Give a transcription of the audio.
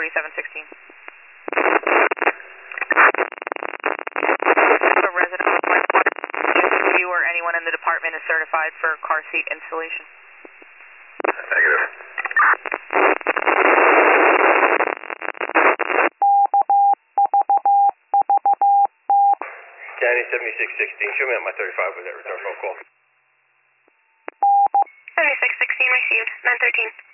4716. A resident of if you or anyone in the department is certified for car seat installation. Negative. Danny 7616, show me on my 35 with that return phone call. 7616 received, 913.